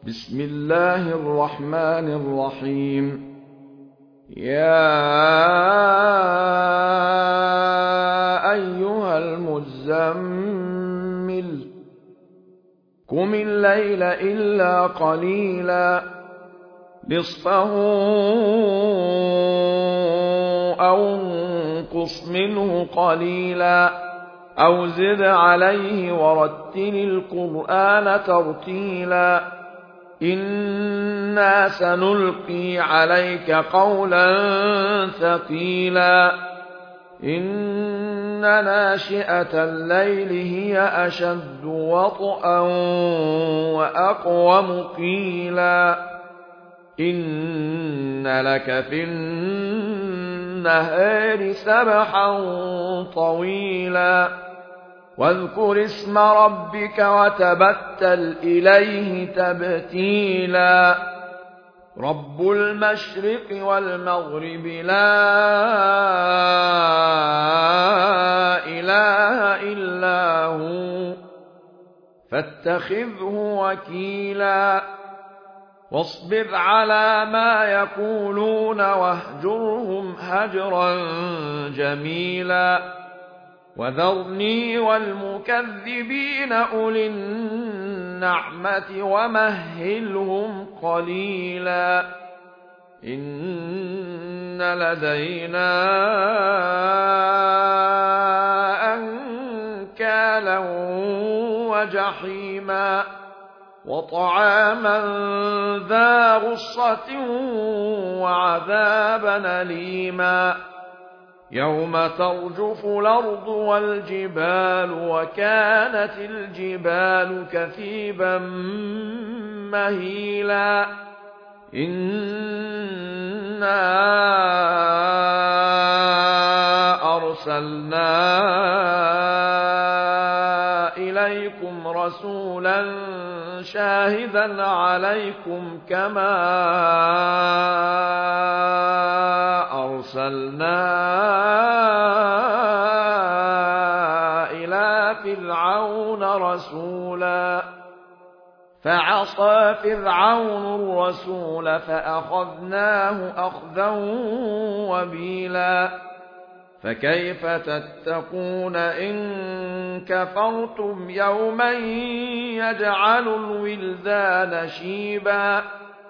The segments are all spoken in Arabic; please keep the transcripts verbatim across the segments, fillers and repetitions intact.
بسم الله الرحمن الرحيم. يا أيها المزمل قم الليل إلا قليلا نصفه أو انقص منه قليلا أو زد عليه ورتل القرآن ترتيلا إنا سنلقي عليك قولا ثقيلا إن ناشئة الليل هي أشد وطئا وأقوم قيلا إن لك في النهار سبحا طويلا واذكر اسم ربك وتبتل إليه تبتيلا رب المشرق والمغرب لا إله إلا هو فاتخذه وكيلا واصبر على ما يقولون واهجرهم هجرا جميلا وذرني والمكذبين أولي النعمة ومهلهم قليلا إن لدينا أنكالا وجحيما وطعاما ذا غصة وعذابا أليما يوم ترجف الأرض والجبال وكانت الجبال كثيبا مهيلا إنا أرسلنا إليكم رسولا شاهدا عليكم كما أرسلنا إلى فرعون رسولا فعصى فرعون الرسول فأخذناه أخذا وبيلا فكيف تتقون إن كفرتم يوما يجعل الولدان شيبا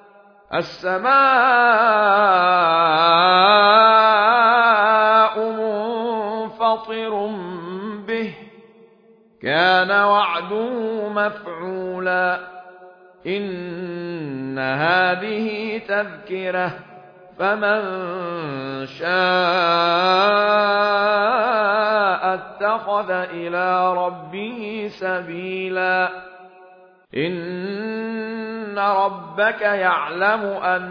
السماء منفطر به كان وعده مفعولا إن هذه تذكرة فمن شاء اتخذ إلى ربه سبيلا إن ربك يعلم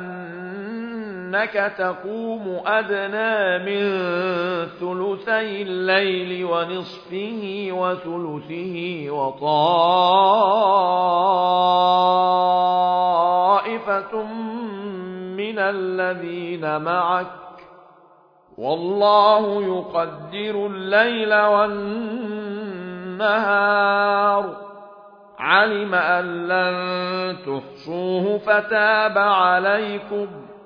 أنك تقوم أدنى من ثلثي الليل ونصفه وثلثه وطائفة من الذين معك والله يقدر الليل والنهار علم أن لن تحصوه فتاب عليكم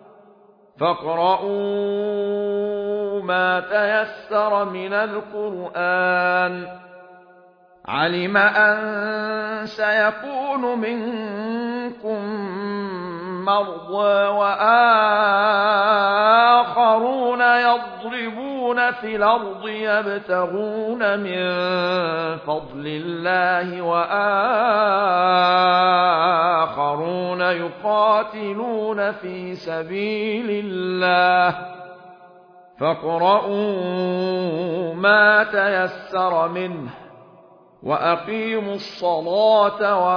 فاقرؤوا ما تيسر من القرآن علم أن سيكون منكم مرضى وآخرون يضربون في الأرض يبتغون من فضل الله وآخرون يقاتلون في سبيل الله فاقرؤوا ما تيسر منه وأقيموا الصلاة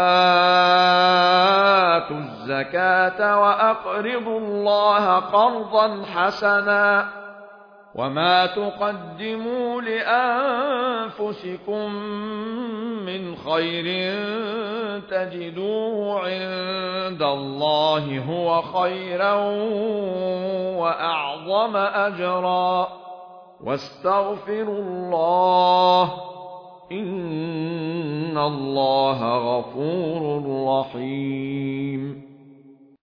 وآتوا الزكاة وأقرضوا الله قرضا حسنا وما تقدموا لأنفسكم من خير تجدوه عند الله هو خيرا وأعظم أجرا واستغفروا الله إن الله غفور رحيم.